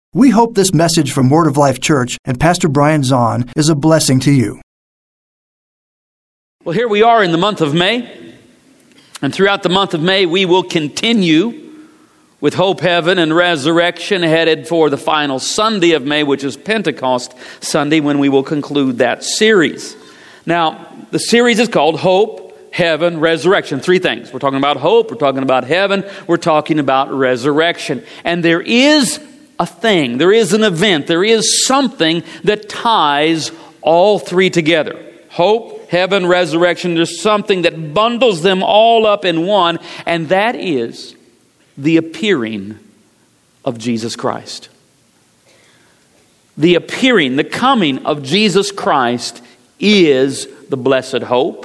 We hope this message from Word of Life Church and Pastor Brian Zahn is a blessing to you. Well, here we are in the month of May, and throughout the month of May, we will continue with Hope, Heaven, and Resurrection, headed for the final Sunday of May, which is Pentecost Sunday, when we will conclude that series. Now, the series is called Hope, Heaven, Resurrection. Three things. We're talking about hope, we're talking about heaven, we're talking about resurrection. And there is a thing, there is an event, there is something that ties all three together. Hope, heaven, resurrection. There's something that bundles them all up in one, and that is the appearing of Jesus Christ. The appearing, the coming of Jesus Christ is the blessed hope.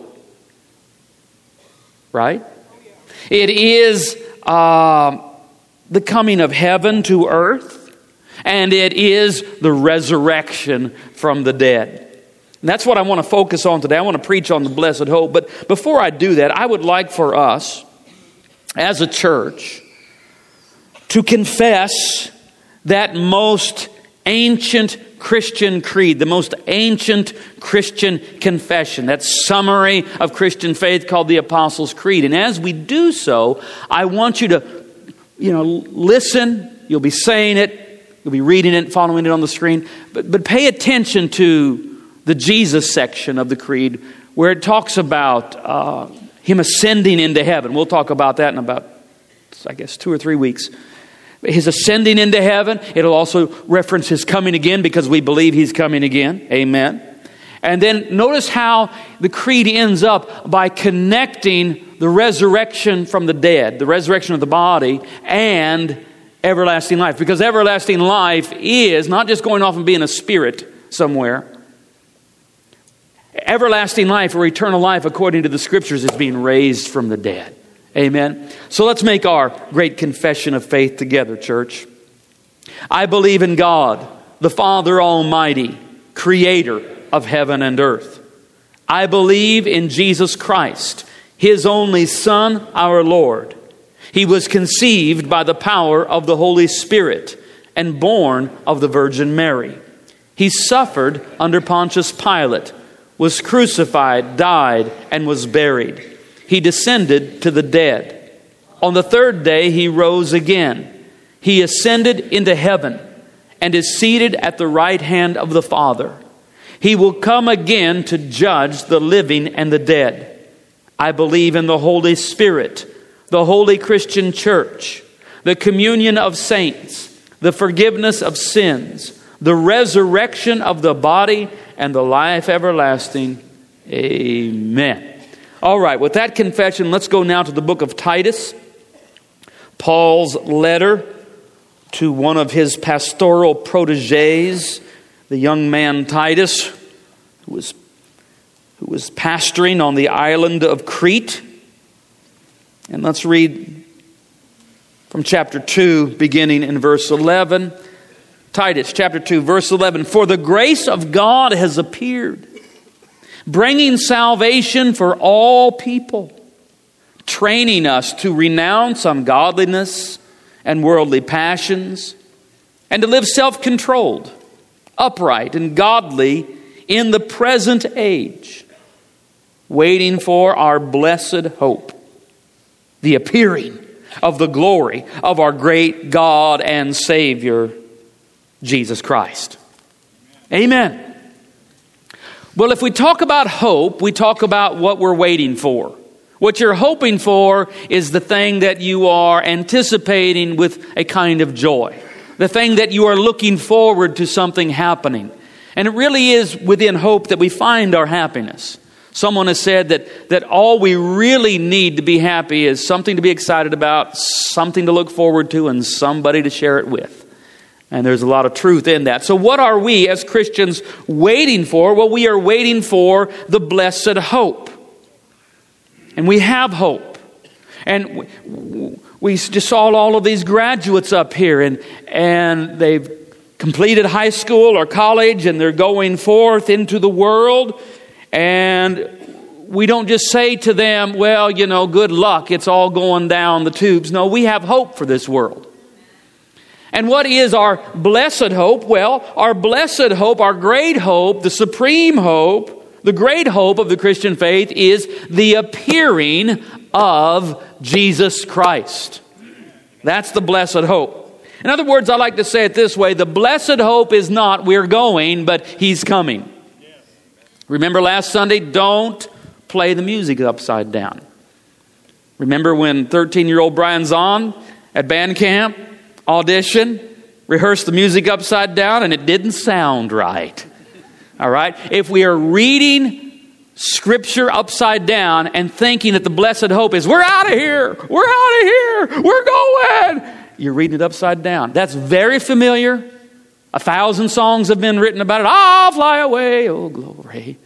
Right? It is the coming of heaven to earth. And it is the resurrection from the dead. And that's what I want to focus on today. I want to preach on the blessed hope. But before I do that, I would like for us, as a church, to confess that most ancient Christian creed, the most ancient Christian confession, that summary of Christian faith called the Apostles' Creed. And as we do so, I want you to, listen. You'll be saying it. You'll be reading it, following it on the screen. But pay attention to the Jesus section of the creed, where it talks about Him ascending into heaven. We'll talk about that in about, 2 or 3 weeks. His ascending into heaven. It'll also reference His coming again, because we believe He's coming again. Amen. And then notice how the creed ends up by connecting the resurrection from the dead, the resurrection of the body, and everlasting life. Because everlasting life is not just going off and being a spirit somewhere. Everlasting life, or eternal life, according to the Scriptures, is being raised from the dead. Amen. So let's make our great confession of faith together, church. I believe in God, the Father Almighty, Creator of heaven and earth. I believe in Jesus Christ, His only Son, our Lord. He was conceived by the power of the Holy Spirit and born of the Virgin Mary. He suffered under Pontius Pilate, was crucified, died, and was buried. He descended to the dead. On the third day, He rose again. He ascended into heaven and is seated at the right hand of the Father. He will come again to judge the living and the dead. I believe in the Holy Spirit, the holy Christian church, the communion of saints, the forgiveness of sins, the resurrection of the body, and the life everlasting. Amen. All right, with that confession, let's go now to the book of Titus, Paul's letter to one of his pastoral protégés, the young man Titus, who was pastoring on the island of Crete. And let's read from chapter 2, beginning in verse 11. Titus chapter 2, verse 11. For the grace of God has appeared, bringing salvation for all people, training us to renounce ungodliness and worldly passions, and to live self-controlled, upright, and godly in the present age, waiting for our blessed hope, the appearing of the glory of our great God and Savior, Jesus Christ. Amen. Well, if we talk about hope, we talk about what we're waiting for. What you're hoping for is the thing that you are anticipating with a kind of joy. The thing that you are looking forward to something happening. And it really is within hope that we find our happiness. Someone has said that all we really need to be happy is something to be excited about, something to look forward to, and somebody to share it with. And there's a lot of truth in that. So what are we as Christians waiting for? Well, we are waiting for the blessed hope. And we have hope. And we just saw all of these graduates up here, and they've completed high school or college, and they're going forth into the world. And we don't just say to them, well, good luck, it's all going down the tubes. No, we have hope for this world. And what is our blessed hope? Well, our blessed hope, our great hope, the supreme hope, the great hope of the Christian faith is the appearing of Jesus Christ. That's the blessed hope. In other words, I like to say it this way: the blessed hope is not we're going, but He's coming. Remember last Sunday, don't play the music upside down. Remember when 13-year-old Brian Zahn at band camp, audition, rehearsed the music upside down, and it didn't sound right. All right? If we are reading Scripture upside down and thinking that the blessed hope is, we're out of here, we're going, you're reading it upside down. That's very familiar. 1,000 songs have been written about it. I'll fly away, oh glory.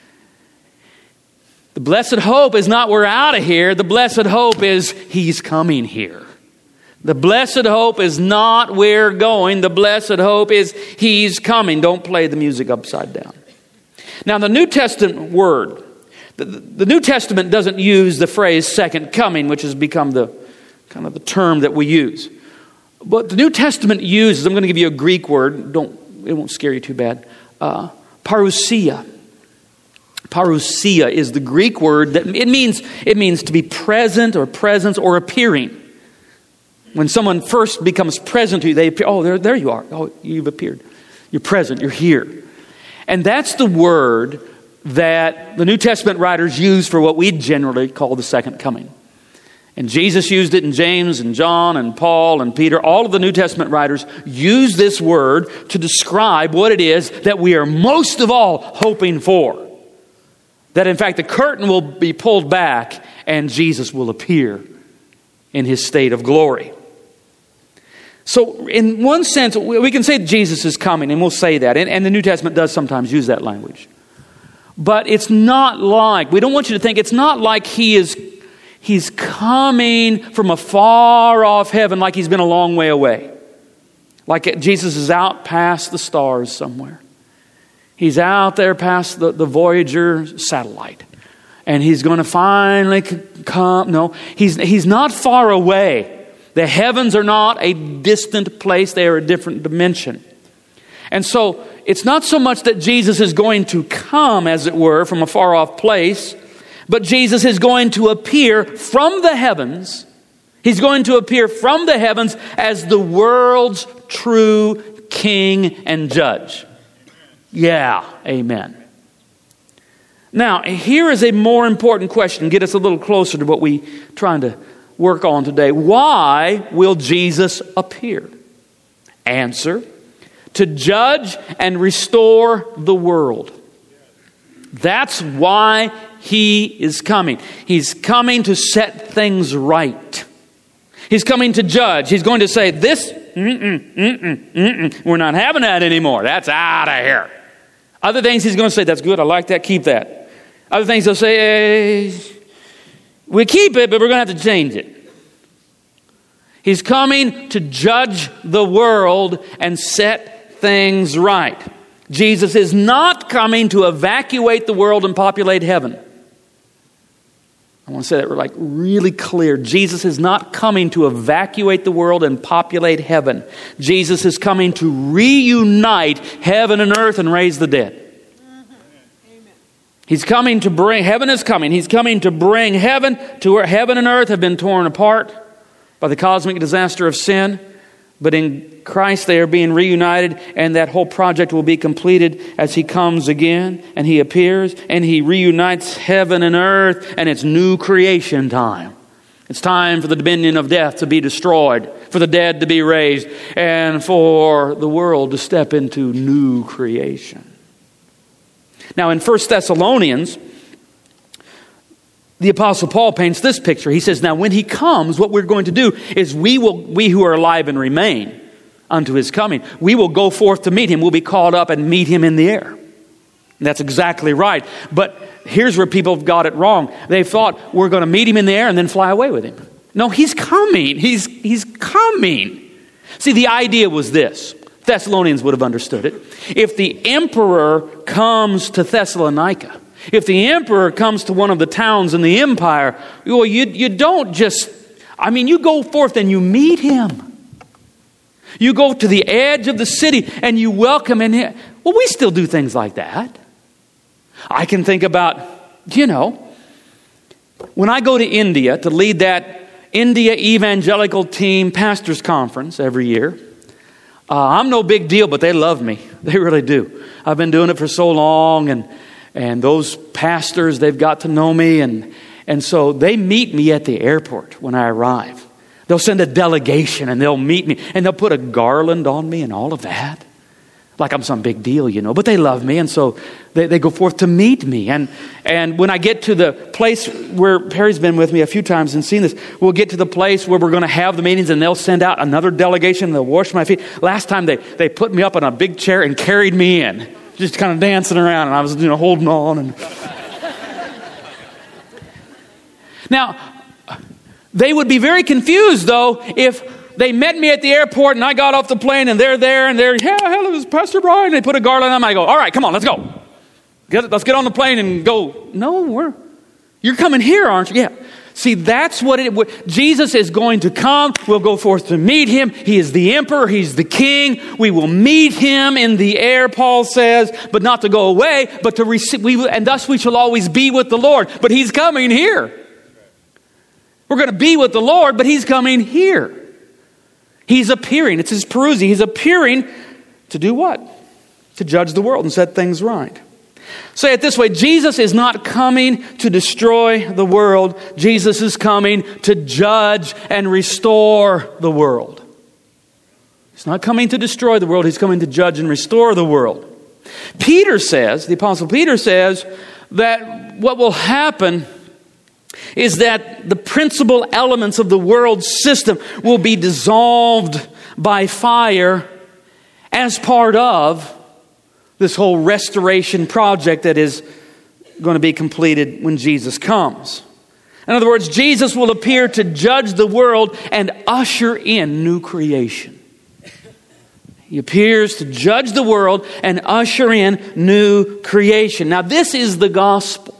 The blessed hope is not we're out of here. The blessed hope is He's coming here. The blessed hope is not we're going. The blessed hope is He's coming. Don't play the music upside down. Now, the New Testament word, the New Testament doesn't use the phrase second coming, which has become the kind of the term that we use. But the New Testament uses, I'm going to give you a Greek word. It won't scare you too bad. Parousia. Parousia is the Greek word that it means to be present or presence or appearing. When someone first becomes present to you, they appear. Oh, there you are. Oh, you've appeared. You're present. You're here. And that's the word that the New Testament writers use for what we generally call the second coming. And Jesus used it in James and John and Paul and Peter. All of the New Testament writers use this word to describe what it is that we are most of all hoping for. That in fact the curtain will be pulled back and Jesus will appear in His state of glory. So in one sense, we can say Jesus is coming, and we'll say that. And the New Testament does sometimes use that language. But it's not like, we don't want you to think, it's not like He's coming from a far off heaven like He's been a long way away. Like Jesus is out past the stars somewhere. He's out there past the Voyager satellite. And He's going to finally come. No, He's not far away. The heavens are not a distant place. They are a different dimension. And so it's not so much that Jesus is going to come, as it were, from a far off place, but Jesus is going to appear from the heavens. He's going to appear from the heavens as the world's true King and Judge. Yeah, amen. Now, here is a more important question. Get us a little closer to what we're trying to work on today. Why will Jesus appear? Answer: to judge and restore the world. That's why He is coming. He's coming to set things right. He's coming to judge. He's going to say, this, we're not having that anymore. That's out of here. Other things He's going to say, that's good, I like that, keep that. Other things He'll say, we keep it, but we're going to have to change it. He's coming to judge the world and set things right. Jesus is not coming to evacuate the world and populate heaven. I want to say that like really clear. Jesus is not coming to evacuate the world and populate heaven. Jesus is coming to reunite heaven and earth and raise the dead. He's coming to bring, heaven is coming. He's coming to bring heaven to where heaven and earth have been torn apart by the cosmic disaster of sin. But in Christ they are being reunited, and that whole project will be completed as He comes again and He appears and He reunites heaven and earth, and it's new creation time. It's time for the dominion of death to be destroyed, for the dead to be raised, and for the world to step into new creation. Now in 1 Thessalonians, the Apostle Paul paints this picture. He says, now when He comes, what we're going to do is we who are alive and remain unto His coming, we will go forth to meet Him. We'll be caught up and meet Him in the air. And that's exactly right. But here's where people have got it wrong. They thought we're going to meet Him in the air and then fly away with Him. No, He's coming. He's coming. See, the idea was this. Thessalonians would have understood it. If the emperor comes to Thessalonica, if the emperor comes to one of the towns in the empire, well, you don't just, you go forth and you meet him. You go to the edge of the city and you welcome in here. Well, we still do things like that. I can think about, when I go to India to lead that India Evangelical Team Pastors Conference every year, I'm no big deal, but they love me. They really do. I've been doing it for so long, and those pastors, they've got to know me, and so they meet me at the airport when I arrive. They'll send a delegation, and they'll meet me, and they'll put a garland on me and all of that. Like I'm some big deal, but they love me, and so they go forth to meet me. And when I get to the place where Perry's been with me a few times and seen this, we'll get to the place where we're going to have the meetings, and they'll send out another delegation, and they'll wash my feet. Last time they put me up on a big chair and carried me in, just kind of dancing around, and I was holding on. And now, they would be very confused, though, if they met me at the airport and I got off the plane and they're there and hello, it's Pastor Brian. They put a garland on me. I go, all right, come on, let's go. Let's get on the plane and go. No, you're coming here, aren't you? Yeah. See, that's what Jesus is going to come. We'll go forth to meet him. He is the emperor. He's the king. We will meet him in the air, Paul says, but not to go away, but to receive. And thus we shall always be with the Lord. But he's coming here. We're going to be with the Lord, but he's coming here. He's appearing. It's his parousia. He's appearing to do what? To judge the world and set things right. Say it this way. Jesus is not coming to destroy the world. Jesus is coming to judge and restore the world. He's not coming to destroy the world. He's coming to judge and restore the world. Peter says, the Apostle Peter says, that what will happen is that the principal elements of the world system will be dissolved by fire as part of this whole restoration project that is going to be completed when Jesus comes. In other words, Jesus will appear to judge the world and usher in new creation. He appears to judge the world and usher in new creation. Now, this is the gospel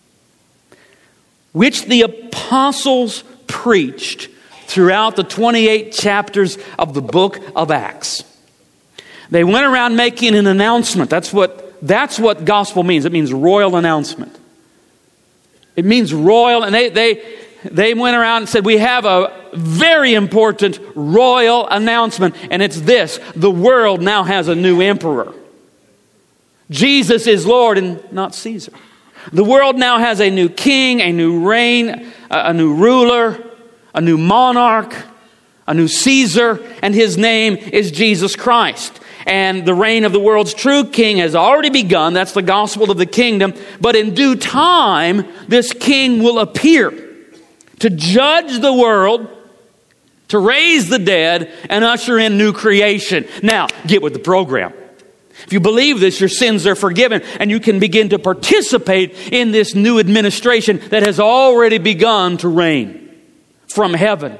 which the apostles preached throughout the 28 chapters of the book of Acts. They went around making an announcement. That's what gospel means. It means royal announcement. It means royal, and they went around and said, we have a very important royal announcement, and it's this: the world now has a new emperor. Jesus is Lord and not Caesar. The world now has a new king, a new reign, a new ruler, a new monarch, a new Caesar, and his name is Jesus Christ. And the reign of the world's true king has already begun. That's the gospel of the kingdom. But in due time, this king will appear to judge the world, to raise the dead, and usher in new creation. Now, get with the program. If you believe this, your sins are forgiven, and you can begin to participate in this new administration that has already begun to reign from heaven.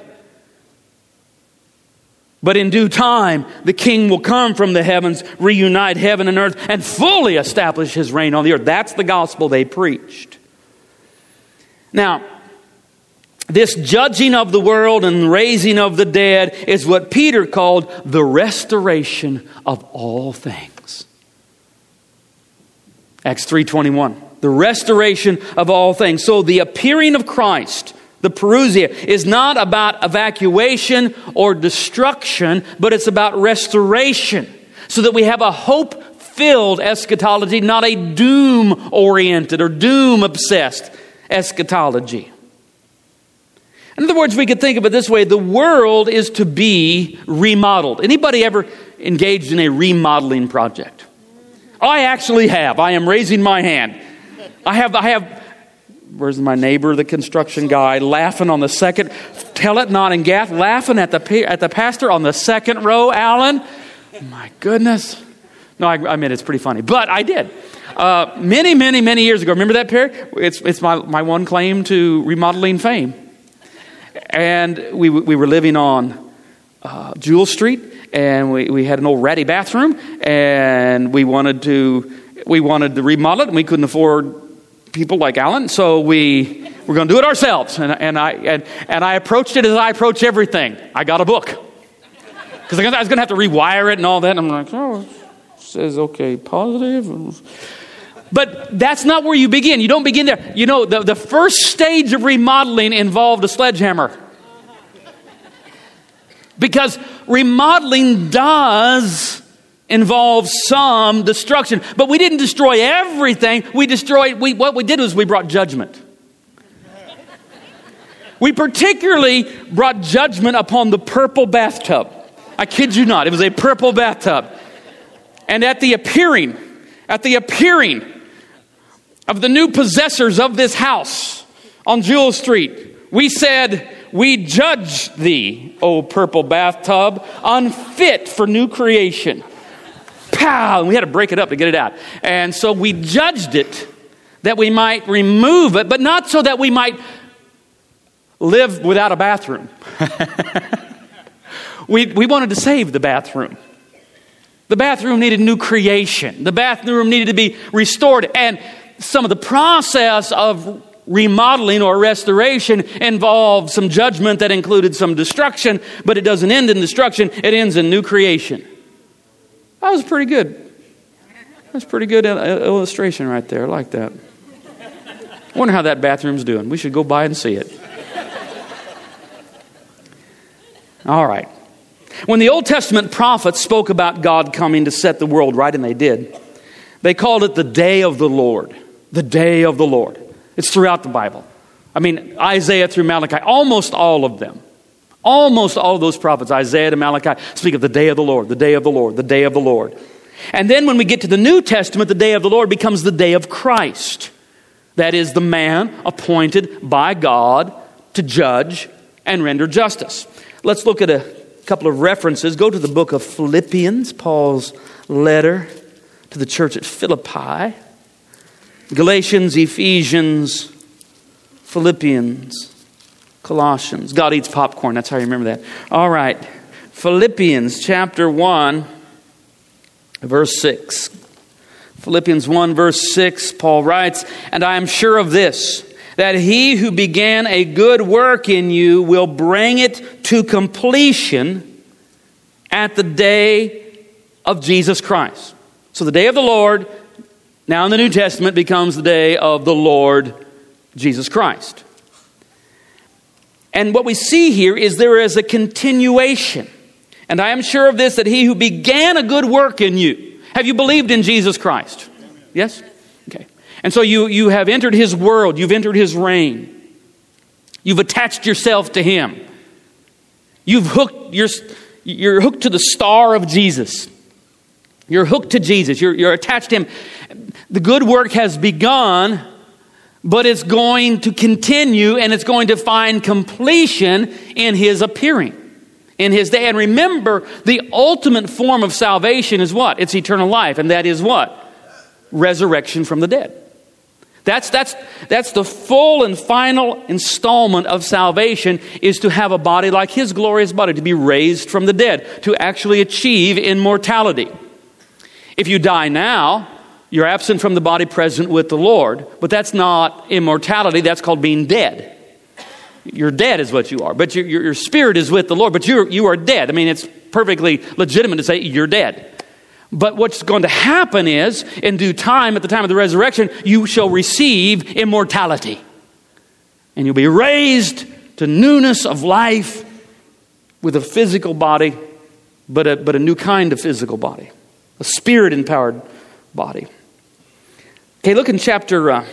But in due time, the king will come from the heavens, reunite heaven and earth, and fully establish his reign on the earth. That's the gospel they preached. Now, this judging of the world and raising of the dead is what Peter called the restoration of all things. Acts 3:21, the restoration of all things. So the appearing of Christ, the parousia, is not about evacuation or destruction, but it's about restoration, so that we have a hope-filled eschatology, not a doom-oriented or doom-obsessed eschatology. In other words, we could think of it this way: the world is to be remodeled. Anybody ever engaged in a remodeling project? I actually have. I am raising my hand. I have. Where's my neighbor, the construction guy, laughing on the second? Tell it not in Gath, laughing at the pastor on the second row. Alan, my goodness. No, I mean, it's pretty funny, but I did. Many years ago. Remember that, Perry? It's my one claim to remodeling fame. And we were living on Jewel Street, and we had an old ratty bathroom, and we wanted to remodel it, and we couldn't afford people like Alan, so we were going to do it ourselves. And I approached it as I approach everything. I got a book. Because I was going to have to rewire it and all that. And I'm like, oh, it says, okay, positive. But that's not where you begin. You don't begin there. You know, the first stage of remodeling involved a sledgehammer. Because remodeling does involve some destruction. But we didn't destroy everything. What we did was we brought judgment. We particularly brought judgment upon the purple bathtub. I kid you not. It was a purple bathtub. And at the appearing of the new possessors of this house on Jewel Street, we said, we judge thee, O purple bathtub, unfit for new creation. Pow! And we had to break it up to get it out. And so we judged it that we might remove it, but not so that we might live without a bathroom. We wanted to save the bathroom. The bathroom needed new creation. The bathroom needed to be restored. And some of the process of remodeling or restoration involved some judgment that included some destruction, but it doesn't end in destruction. It ends in new creation. That was pretty good. That's a pretty good illustration right there. I like that. I wonder how that bathroom's doing. We should go by and see it. All right. When the Old Testament prophets spoke about God coming to set the world right, and they did, they called it the day of the Lord. The day of the Lord. It's throughout the Bible. I mean, Isaiah through Malachi, almost all of them. Almost all of those prophets, Isaiah to Malachi, speak of the day of the Lord, the day of the Lord, the day of the Lord. And then when we get to the New Testament, the day of the Lord becomes the day of Christ. That is the man appointed by God to judge and render justice. Let's look at a couple of references. Go to the book of Philippians, Paul's letter to the church at Philippi. Galatians, Ephesians, Philippians, Colossians. God eats popcorn. That's how you remember that. All right. Philippians chapter 1, verse 6. Philippians 1, verse 6, Paul writes, "And I am sure of this, that he who began a good work in you will bring it to completion at the day of Jesus Christ." So the day of the Lord, now in the New Testament, becomes the day of the Lord Jesus Christ. And what we see here is there is a continuation. "And I am sure of this, that he who began a good work in you." Have you believed in Jesus Christ? Yes? Okay. And so you have entered his world. You've entered his reign. You've attached yourself to him. You're hooked to the star of Jesus. You're hooked to Jesus. You're attached to him. The good work has begun, but it's going to continue, and it's going to find completion in his appearing, in his day. And remember, the ultimate form of salvation is what? It's eternal life. And that is what? Resurrection from the dead. That's the full and final installment of salvation, is to have a body like his glorious body, to be raised from the dead, to actually achieve immortality. If you die now, you're absent from the body, present with the Lord. But that's not immortality. That's called being dead. You're dead is what you are. But your spirit is with the Lord. But you are dead. I mean, it's perfectly legitimate to say you're dead. But what's going to happen is, in due time, at the time of the resurrection, you shall receive immortality. And you'll be raised to newness of life with a physical body, but a new kind of physical body. A spirit-empowered body. Okay, look in chapter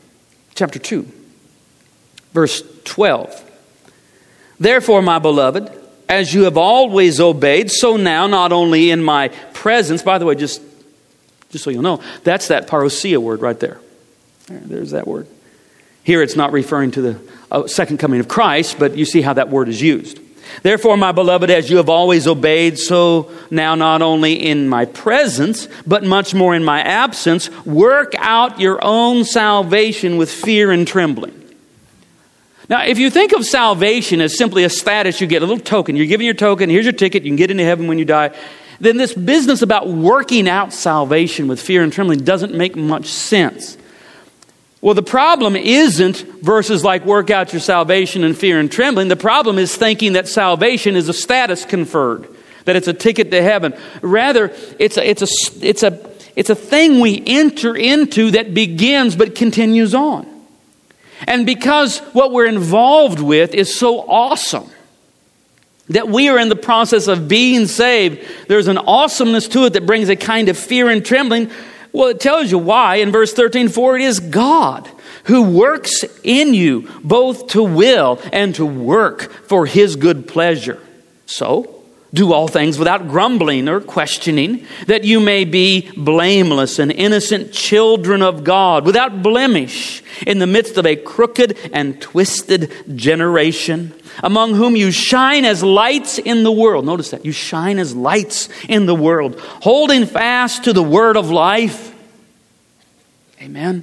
2, verse 12. "Therefore, my beloved, as you have always obeyed, so now, not only in my presence," by the way, just so you'll know, that's that parousia word right there. There's that word. Here it's not referring to the second coming of Christ, but you see how that word is used. "Therefore, my beloved, as you have always obeyed, so now, not only in my presence, but much more in my absence, work out your own salvation with fear and trembling." Now, if you think of salvation as simply a status, you get a little token. You're given your token. Here's your ticket. You can get into heaven when you die. Then this business about working out salvation with fear and trembling doesn't make much sense. Well, the problem isn't verses like "work out your salvation in fear and trembling." The problem is thinking that salvation is a status conferred, that it's a ticket to heaven. Rather, it's a thing we enter into that begins but continues on. And because what we're involved with is so awesome, that we are in the process of being saved, there's an awesomeness to it that brings a kind of fear and trembling. Well, it tells you why. In verse 13, for it is God who works in you both to will and to work for His good pleasure. So, do all things without grumbling or questioning, that you may be blameless and innocent children of God, without blemish, in the midst of a crooked and twisted generation, among whom you shine as lights in the world. Notice that. You shine as lights in the world, holding fast to the word of life. Amen.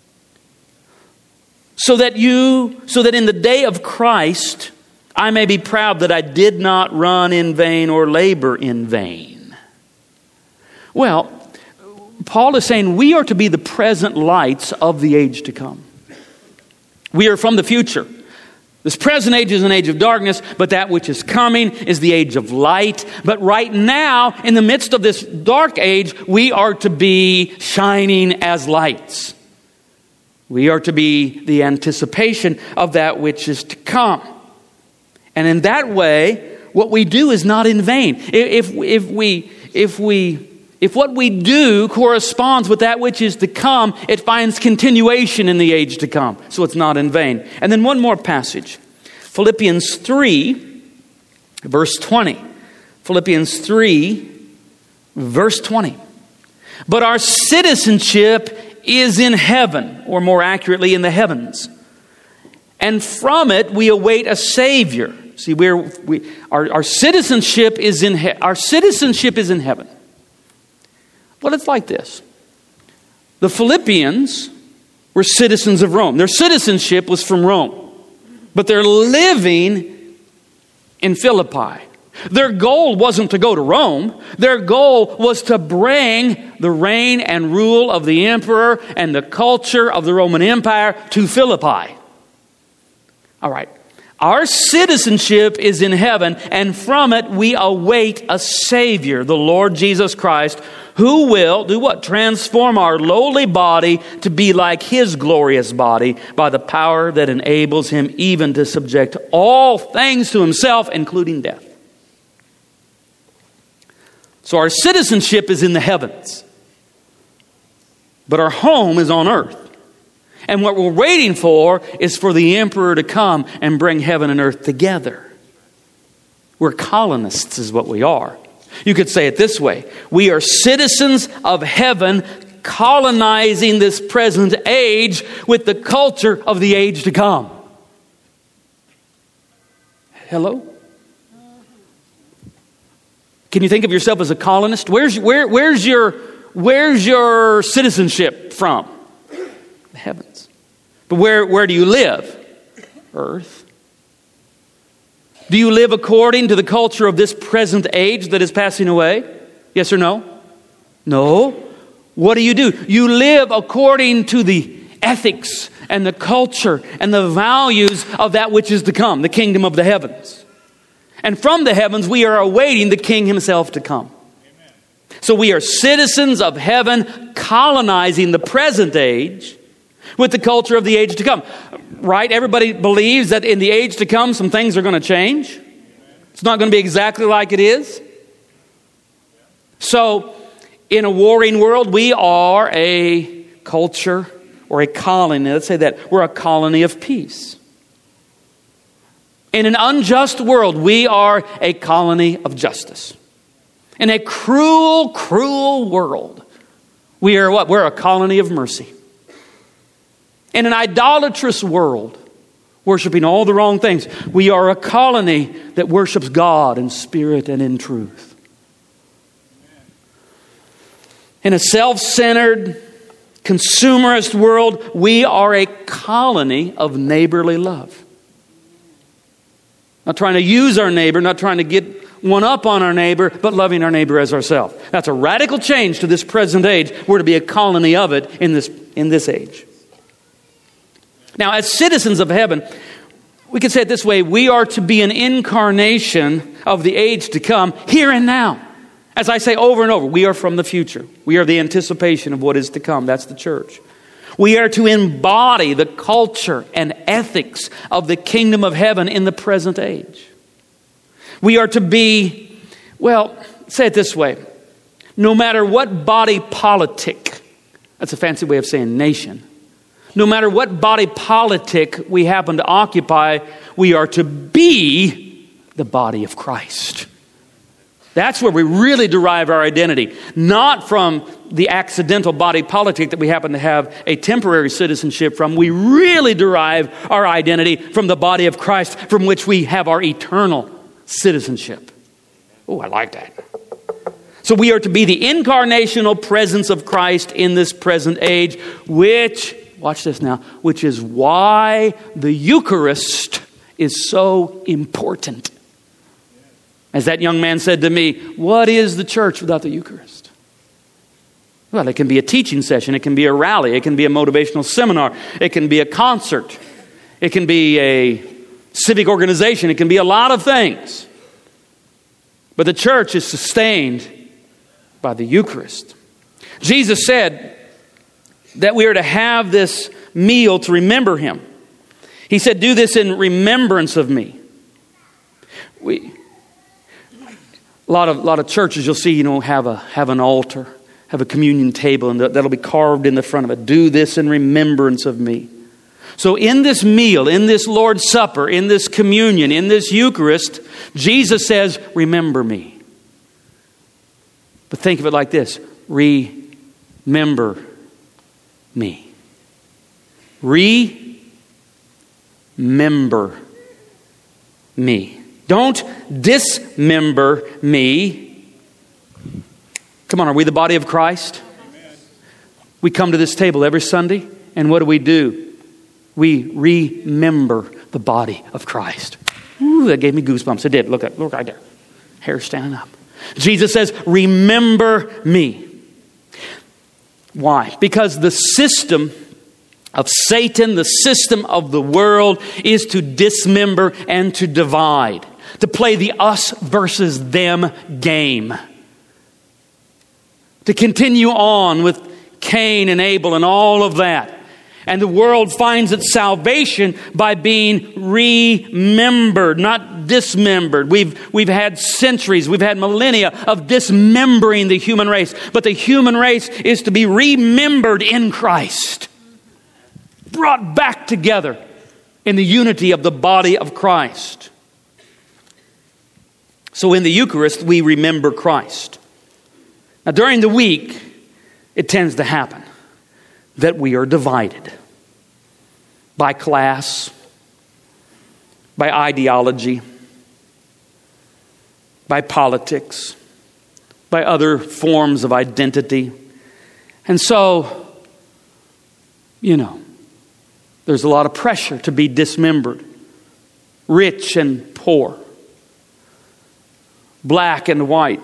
So that in the day of Christ, I may be proud that I did not run in vain or labor in vain. Well, Paul is saying we are to be the present lights of the age to come. We are from the future. This present age is an age of darkness, but that which is coming is the age of light. But right now, in the midst of this dark age, we are to be shining as lights. We are to be the anticipation of that which is to come. And in that way, what we do is not in vain. If what we do corresponds with that which is to come, it finds continuation in the age to come. So it's not in vain. And then one more passage. Philippians 3, verse 20. Philippians 3, verse 20. But our citizenship is in heaven, or more accurately, in the heavens. And from it we await a Savior. See, our citizenship is in heaven. Well, it's like this. The Philippians were citizens of Rome. Their citizenship was from Rome. But they're living in Philippi. Their goal wasn't to go to Rome. Their goal was to bring the reign and rule of the emperor and the culture of the Roman Empire to Philippi. All right. Our citizenship is in heaven, and from it we await a Savior, the Lord Jesus Christ, who will do what? Transform our lowly body to be like His glorious body by the power that enables Him even to subject all things to Himself, including death. So our citizenship is in the heavens, but our home is on earth. And what we're waiting for is for the emperor to come and bring heaven and earth together. We're colonists is what we are. You could say it this way. We are citizens of heaven colonizing this present age with the culture of the age to come. Hello? Can you think of yourself as a colonist? Where's your citizenship from? The heavens. But where do you live? Earth. Do you live according to the culture of this present age that is passing away? Yes or no? No. What do? You live according to the ethics and the culture and the values of that which is to come, the kingdom of the heavens. And from the heavens, we are awaiting the King Himself to come. Amen. So we are citizens of heaven, colonizing the present age with the culture of the age to come. Right? Everybody believes that in the age to come, some things are going to change. Amen. It's not going to be exactly like it is. So, in a warring world, we are a culture or a colony. Let's say that. We're a colony of peace. In an unjust world, we are a colony of justice. In a cruel, cruel world, we are what? We're a colony of mercy. In an idolatrous world, worshiping all the wrong things, we are a colony that worships God in spirit and in truth. In a self-centered, consumerist world, we are a colony of neighborly love. Not trying to use our neighbor, not trying to get one up on our neighbor, but loving our neighbor as ourselves. That's a radical change to this present age. We're to be a colony of it in this age. Now, as citizens of heaven, we could say it this way. We are to be an incarnation of the age to come here and now. As I say over and over, we are from the future. We are the anticipation of what is to come. That's the church. We are to embody the culture and ethics of the kingdom of heaven in the present age. We are to be, well, say it this way. No matter what body politic, that's a fancy way of saying nation. No matter what body politic we happen to occupy, we are to be the body of Christ. That's where we really derive our identity. Not from the accidental body politic that we happen to have a temporary citizenship from. We really derive our identity from the body of Christ, from which we have our eternal citizenship. Oh, I like that. So we are to be the incarnational presence of Christ in this present age, which, watch this now, which is why the Eucharist is so important. As that young man said to me, what is the church without the Eucharist? Well, it can be a teaching session. It can be a rally. It can be a motivational seminar. It can be a concert. It can be a civic organization. It can be a lot of things. But the church is sustained by the Eucharist. Jesus said that we are to have this meal to remember Him. He said, do this in remembrance of me. A lot of churches you'll see, have an altar, have a communion table, and that'll be carved in the front of it. Do this in remembrance of me. So in this meal, in this Lord's Supper, in this communion, in this Eucharist, Jesus says, remember me. But think of it like this. Remember me. Remember me. Don't dismember me. Come on, are we the body of Christ? Amen. We come to this table every Sunday, and what do? We remember the body of Christ. Ooh, that gave me goosebumps. It did. Look right there. Hair standing up. Jesus says, remember me. Why? Because the system of Satan, the system of the world, is to dismember and to divide. To play the us versus them game. To continue on with Cain and Abel and all of that. And the world finds its salvation by being remembered, not dismembered. We've had centuries, we've had millennia of dismembering the human race. But the human race is to be remembered in Christ. Brought back together in the unity of the body of Christ. So in the Eucharist, we remember Christ. Now during the week, it tends to happen that we are divided by class, by ideology, by politics, by other forms of identity. And so, there's a lot of pressure to be dismembered. Rich and poor. Black and white.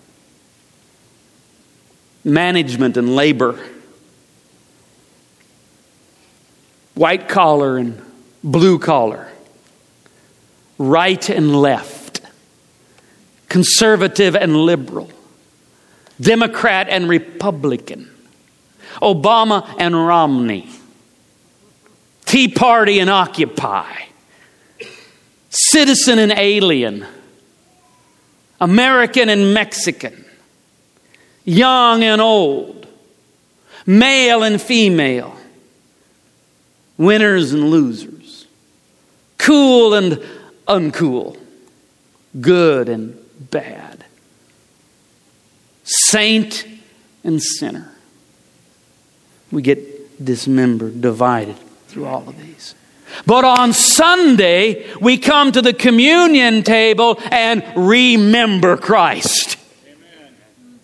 Management and labor. White collar and blue collar. Right and left. Conservative and liberal. Democrat and Republican. Obama and Romney. Tea Party and Occupy. Citizen and alien. American and Mexican. Young and old. Male and female. Winners and losers. Cool and uncool. Good and bad. Saint and sinner. We get dismembered, divided through all of these. But on Sunday, we come to the communion table and remember Christ. Amen.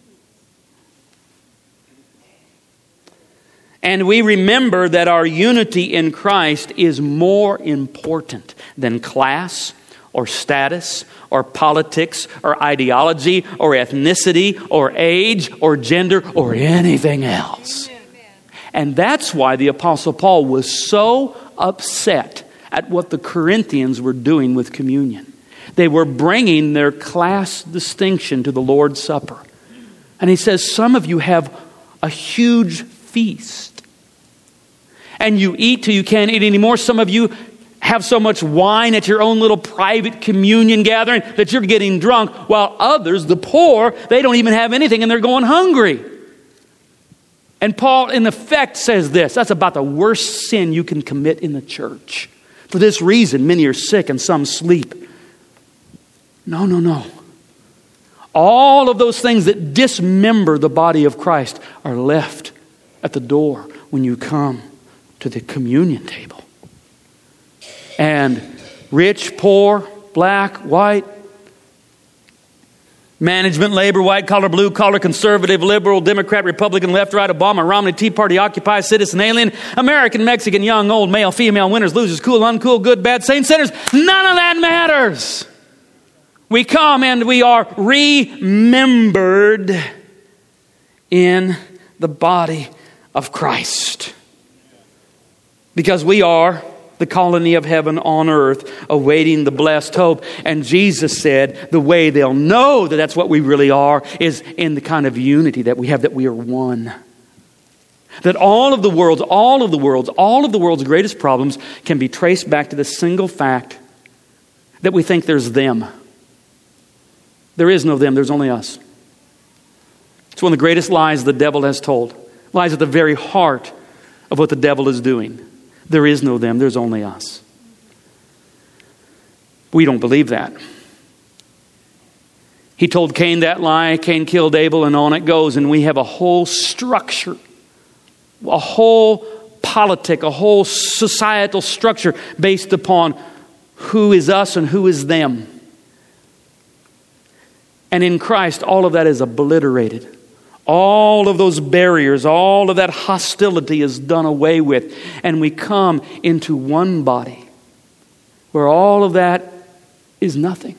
And we remember that our unity in Christ is more important than class or status or politics or ideology or ethnicity or age or gender or anything else. And that's why the Apostle Paul was so upset at what the Corinthians were doing with communion. They were bringing their class distinction to the Lord's Supper. And he says, some of you have a huge feast. And you eat till you can't eat anymore. Some of you have so much wine at your own little private communion gathering that you're getting drunk, while others, the poor, they don't even have anything and they're going hungry. And Paul, in effect, says this: that's about the worst sin you can commit in the church. For this reason, many are sick and some sleep. No. All of those things that dismember the body of Christ are left at the door when you come to the communion table. And rich, poor, black, white, management, labor, white collar, blue collar, conservative, liberal, Democrat, Republican, left, right, Obama, Romney, Tea Party, Occupy, citizen, alien, American, Mexican, young, old, male, female, winners, losers, cool, uncool, good, bad, saints, sinners. None of that matters. We come and we are remembered in the body of Christ. Because we are the colony of heaven on earth, awaiting the blessed hope. And Jesus said the way they'll know that that's what we really are is in the kind of unity that we have, that we are one. That all of the world's greatest problems can be traced back to the single fact that we think there's them. There is no them, there's only us. It's one of the greatest lies the devil has told. Lies at the very heart of what the devil is doing. There is no them, there's only us. We don't believe that. He told Cain that lie. Cain killed Abel, and on it goes. And we have a whole structure, a whole politic, a whole societal structure based upon who is us and who is them. And in Christ, all of that is obliterated. All of those barriers, all of that hostility is done away with. And we come into one body where all of that is nothing.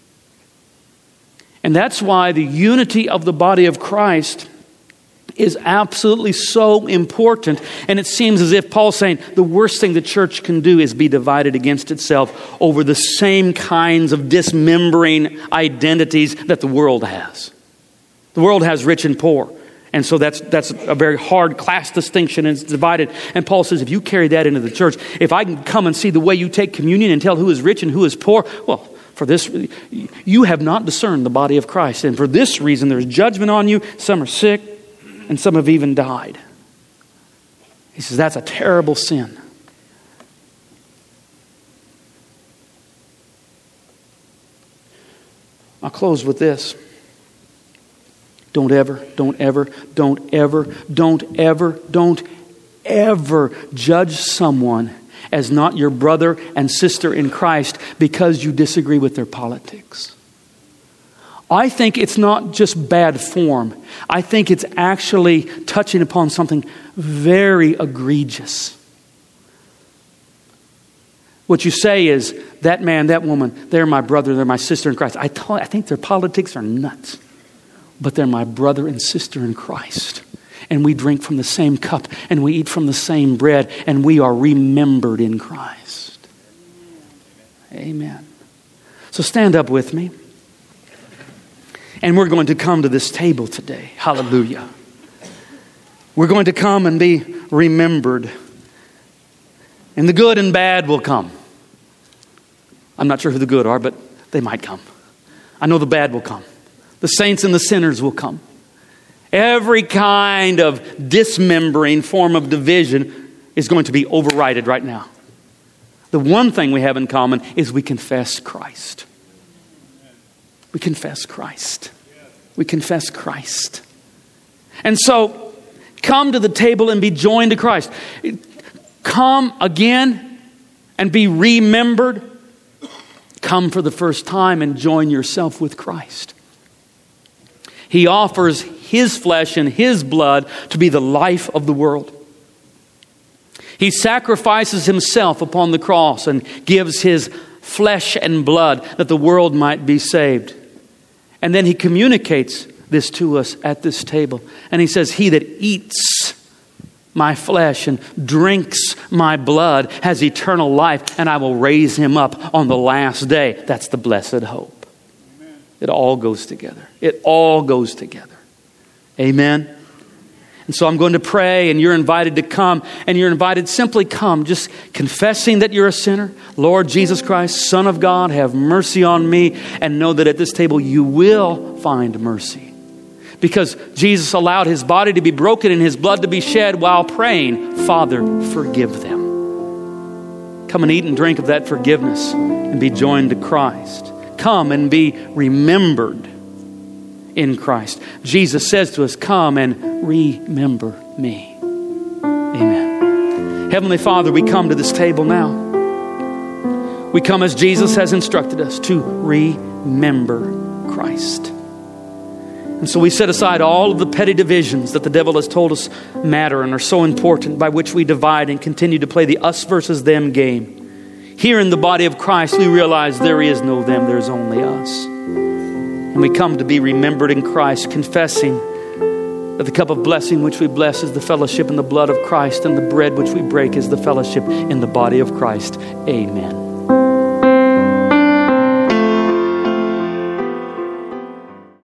And that's why the unity of the body of Christ is absolutely so important. And it seems as if Paul's saying the worst thing the church can do is be divided against itself over the same kinds of dismembering identities that the world has. The world has rich and poor. And so that's a very hard class distinction, and it's divided. And Paul says, if you carry that into the church, if I can come and see the way you take communion and tell who is rich and who is poor, well, for this, you have not discerned the body of Christ. And for this reason, there's judgment on you. Some are sick, and some have even died. He says, that's a terrible sin. I'll close with this. Don't ever judge someone as not your brother and sister in Christ because you disagree with their politics. I think it's not just bad form. I think it's actually touching upon something very egregious. What you say is, that man, that woman, they're my brother, they're my sister in Christ. I think their politics are nuts. But they're my brother and sister in Christ. And we drink from the same cup, and we eat from the same bread, and we are remembered in Christ. Amen. So stand up with me. And we're going to come to this table today. Hallelujah. We're going to come and be remembered. And the good and bad will come. I'm not sure who the good are, but they might come. I know the bad will come. The saints and the sinners will come. Every kind of dismembering form of division is going to be overridden right now. The one thing we have in common is we confess Christ. We confess Christ. We confess Christ. And so, come to the table and be joined to Christ. Come again and be remembered. Come for the first time and join yourself with Christ. He offers His flesh and His blood to be the life of the world. He sacrifices Himself upon the cross and gives His flesh and blood that the world might be saved. And then He communicates this to us at this table. And He says, he that eats my flesh and drinks my blood has eternal life, and I will raise him up on the last day. That's the blessed hope. Amen. It all goes together. It all goes together. Amen. And so I'm going to pray, and you're invited to come, and you're invited, simply come, just confessing that you're a sinner. Lord Jesus Christ, Son of God, have mercy on me, and know that at this table you will find mercy. Because Jesus allowed his body to be broken and his blood to be shed while praying, Father, forgive them. Come and eat and drink of that forgiveness and be joined to Christ. Come and be remembered in Christ. Jesus says to us, come and remember me. Amen. Heavenly Father, we come to this table now. We come as Jesus has instructed us to remember Christ. And so we set aside all of the petty divisions that the devil has told us matter and are so important, by which we divide and continue to play the us versus them game. Here in the body of Christ, we realize there is no them, there's only us. And we come to be remembered in Christ, confessing that the cup of blessing which we bless is the fellowship in the blood of Christ, and the bread which we break is the fellowship in the body of Christ. Amen.